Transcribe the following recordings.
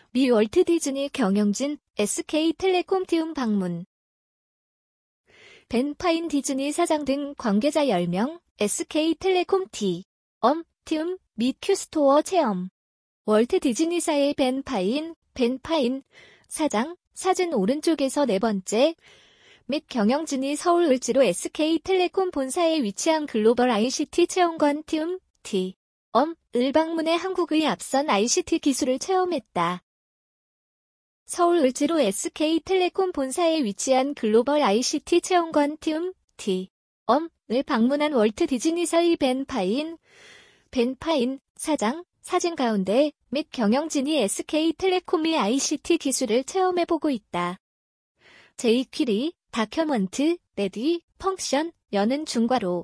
미 월트 디즈니 경영진 SK텔레콤 팀 방문. 벤 파인 디즈니 사장 등 관계자 10명, SK텔레콤 팀 및 큐스토어 체험. 월트 디즈니사의 벤 파인 사장, 사진 오른쪽에서 네 번째, 및 경영진이 서울 을지로 SK텔레콤 본사에 위치한 글로벌 ICT 체험관 을 방문해 한국의 앞선 ICT 기술을 체험했다. 서울 을지로 SK텔레콤 본사에 위치한 글로벌 ICT 체험관 을 방문한 월트 디즈니사의 벤 파인 사장, 사진 가운데 및 경영진이 SK텔레콤의 ICT 기술을 체험해보고 있다. jQuery, 다큐먼트, 레디, 펑션, 여는 중괄호.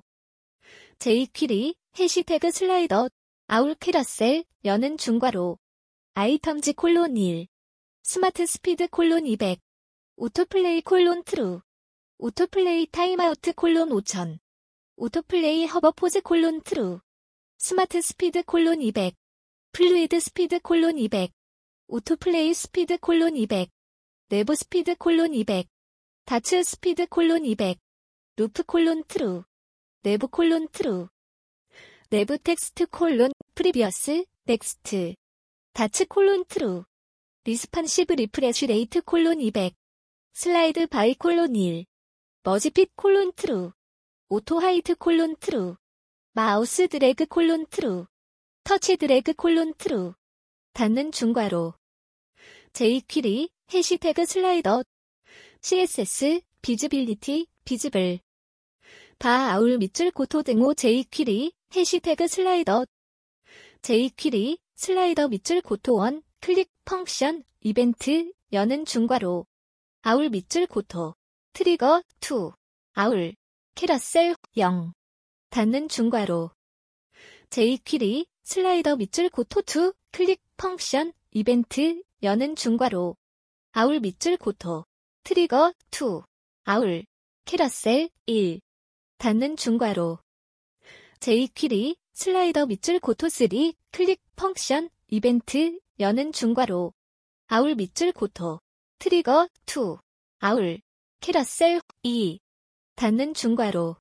jQuery, 해시태그 슬라이더, 아울 캐러셀, 여는 중괄호. 아이템즈 콜론 1. 스마트 스피드 콜론 200. 오토플레이 콜론 트루. 오토플레이 타임아우트 콜론 5000. 오토플레이 허버포즈 콜론 트루. 스마트 스피드 콜론 200. 플루이드 스피드 콜론 200. 오토플레이 스피드 콜론 200. 내부 스피드 콜론 200. 다츠 스피드 콜론 200. 루프 콜론 트루. 내부 콜론 트루. 내부 텍스트 콜론 프리비어스 넥스트. 다츠 콜론 트루. 리스판시브 리프레쉬 레이트 콜론 200. 슬라이드 바이 콜론 1. 머지핏 콜론 트루. 오토 하이트 콜론 트루. 마우스 드래그 콜론 트루. 터치 드래그 콜론 트루. 닫는 중괄호. jQuery, 해시태그 슬라이더. CSS, 비즈빌리티, 비즈블. 바 아울 밑줄 고토 등호 jQuery, 해시태그 슬라이더. jQuery, 슬라이더 밑줄 고토 1, 클릭 펑션, 이벤트, 여는 중괄호. 아울 밑줄 고토. 트리거 2. 아울. 캐러셀 0. 닫는 중괄호. jQuery, 슬라이더 밑줄 고토 2, 클릭 펑션, 이벤트, 여는 중괄호. 아울 밑줄 고토. 트리거 2. 아울. 캐러셀 1. 닫는 중괄호. jQuery, 슬라이더 밑줄 고토 3, 클릭 펑션, 이벤트, 여는 중괄호. 아울 밑줄 고토. 트리거 2. 아울. 캐러셀 2. 닫는 중괄호.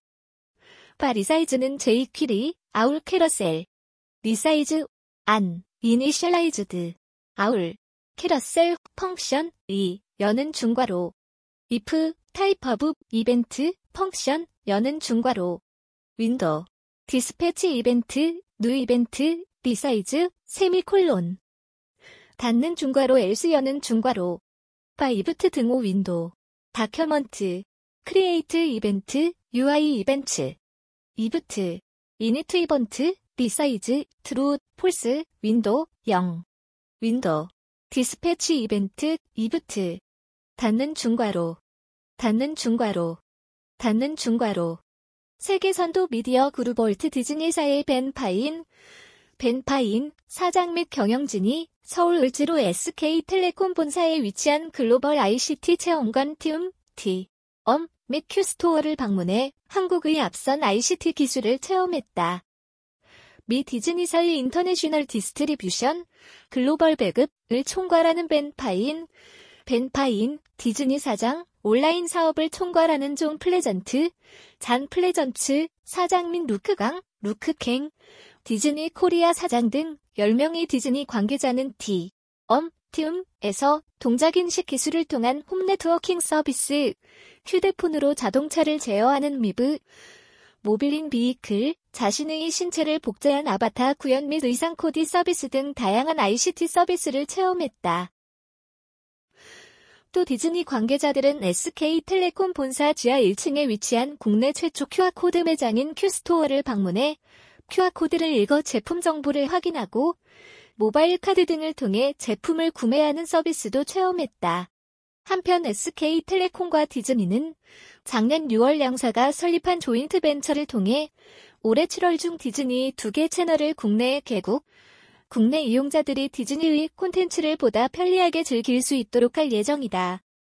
바 리사이즈는 jQuery, 아울 캐러셀. 리사이즈, 안, 이니셜라이즈드. 아울. 캐러셀, 펑션, 2, 여는 중괄호. if, 타입 오브, 이벤트, 펑션, 여는 중괄호. 윈도우. 디스패치 이벤트, 뉴 이벤트, 리사이즈, 세미콜론. 닫는 중괄호 else 여는 중괄호. 바 이브트 등호 윈도우. 다큐먼트. 크리에이트 이벤트, UI 이벤트. 이브트. 이니트 이벤트, 리사이즈, 트루, 폴스, 윈도우, 0. 윈도우. 디스패치 이벤트, 이브트. 닫는 중괄호. 닫는 중괄호. 닫는 중괄호. 세계선도 미디어 그룹 월트 디즈니사의 벤 파인 사장 및 경영진이 서울 을지로 SK텔레콤 본사에 위치한 글로벌 ICT 체험관 및 큐스토어를 방문해 한국의 앞선 ICT 기술을 체험했다. 미 디즈니사의 인터내셔널 디스트리뷰션, 글로벌 배급을 총괄하는 벤 파인 디즈니 사장, 온라인 사업을 총괄하는 존 플레전트, 잔 플레전츠 사장 및 루크캥, 디즈니 코리아 사장 등 10명의 디즈니 관계자는 팀에서 동작인식 기술을 통한 홈 네트워킹 서비스, 휴대폰으로 자동차를 제어하는 모빌링 비이클, 자신의 신체를 복제한 아바타 구현 및 의상 코디 서비스 등 다양한 ICT 서비스를 체험했다. 또 디즈니 관계자들은 SK텔레콤 본사 지하 1층에 위치한 국내 최초 QR코드 매장인 큐스토어를 방문해 QR코드를 읽어 제품 정보를 확인하고 모바일 카드 등을 통해 제품을 구매하는 서비스도 체험했다. 한편 SK텔레콤과 디즈니는 작년 6월 양사가 설립한 조인트 벤처를 통해 올해 7월 중 디즈니 2개 채널을 국내에 개국, 국내 이용자들이 디즈니의 콘텐츠를 보다 편리하게 즐길 수 있도록 할 예정이다.